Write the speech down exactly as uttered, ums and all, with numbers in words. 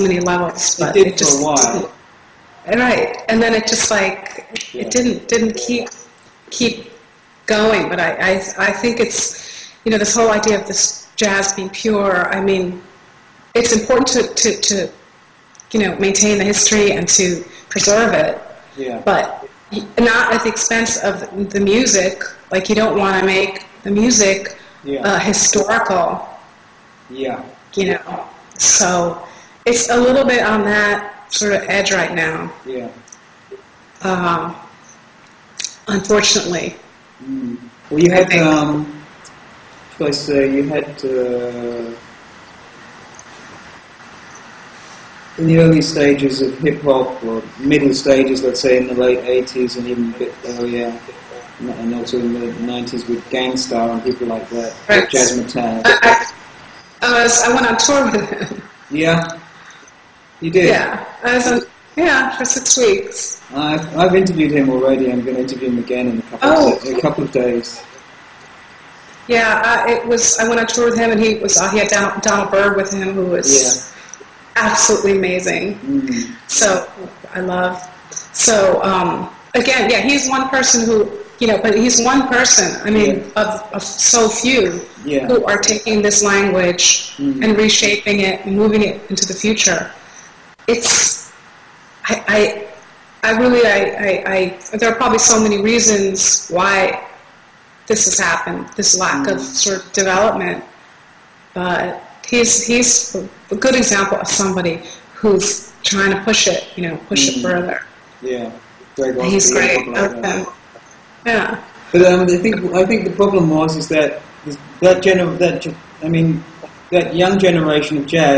many levels, but it did it just for a while. Right, and then it just like Yeah. it didn't didn't keep keep going. But I, I I think it's, you know, this whole idea of this jazz being pure. I mean, it's important to to, to you know, maintain the history and to preserve it. Yeah. But not at the expense of the music. Like, you don't want to make the music Yeah. uh, historical. Yeah. You know, so it's a little bit on that sort of edge right now. Yeah. Uh, unfortunately. Mm. Well, you had, um, should I say, you had, uh, in the early stages of hip-hop, or middle stages, let's say in the late eighties and even a bit earlier, and also in the nineties with Gangstar and people like that, Right. Jazzmatazz. I, I, I, was, I went on tour with him. Yeah? You did? Yeah, I was on, yeah, for six weeks. I've, I've interviewed him already. I'm going to interview him again in a couple, Oh. of, a couple of days. Yeah, uh, it was. I went on tour with him, and he was. Uh, he had Donald, Donald Byrd with him, who was Yeah. absolutely amazing. Mm. So I love. So um, again, yeah, he's one person who, you know, but he's one person. I mean, Yeah. of, of so few Yeah. who are taking this language Mm. and reshaping it and moving it into the future. It's. I. I I really, I, I, I, there are probably so many reasons why this has happened, this lack of sort of development. But he's he's a good example of somebody who's trying to push it, you know, push Mm. it further. Yeah. Greg He's Osby and great. people like that. Okay. Yeah. But um, I think I think the problem was is that that gener- that ge- I mean that young generation of jazz